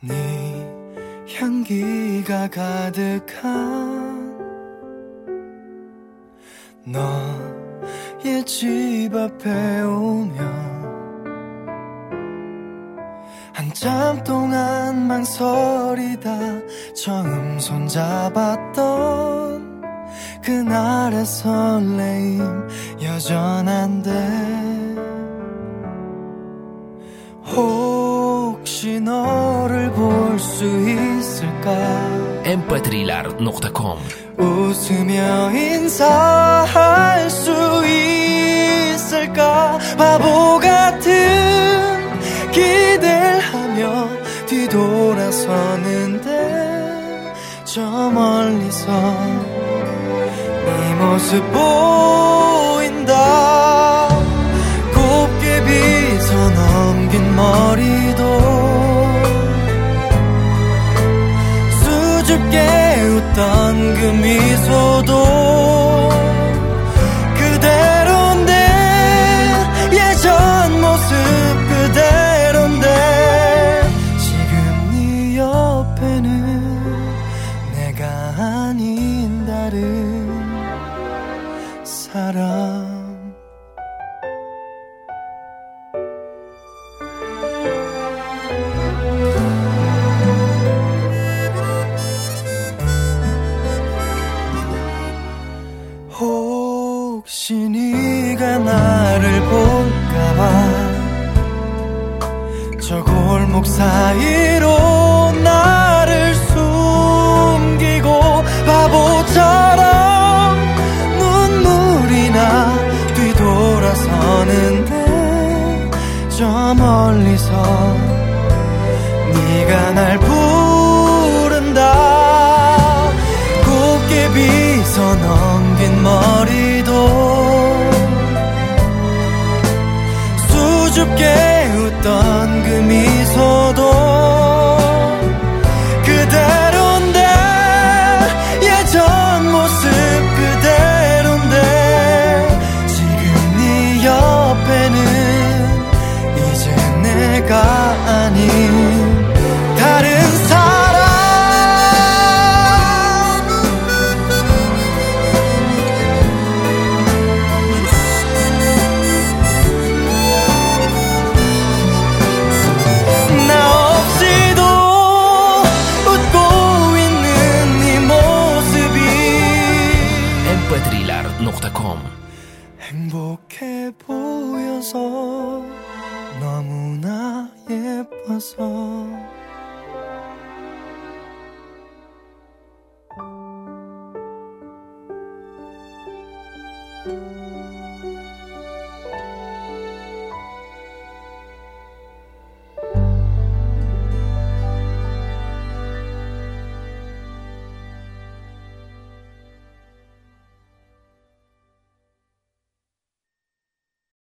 네 향기가 가득한 너의 집 앞에 오면 한참 동안 망설이다 처음 손잡았던 그날의 설레임 여전한데 혹시 너를 볼 수 있을까 mp3lar.com 웃으며 인사할 수 있을까 바보 같은 기대를 하며 뒤돌아서는데 저 멀리서 네 모습 보인다 곱게 빗어 넘긴 머리도 수줍게 웃던 그 미소도 그대로인데 예전 모습 그대로인데 지금 네 옆에는 내가 아닌 다른 사람 혹시 네가 나를 볼까봐 저 골목 사이로 나를 숨기고 바보처럼 눈물이 나 뒤돌아서는데 저 멀리서 네가 날 부른다 곱게 빗어 넘긴 머리도 수줍게 웃던 그 미소도 그대로인데 예전 모습 그대로인데 지금 네 옆에는 이제 내가 아닌 다른 사람 나 없이도 웃고 있는 네 모습이 mp3lar.com 행복해 보여서 너무나 예뻐서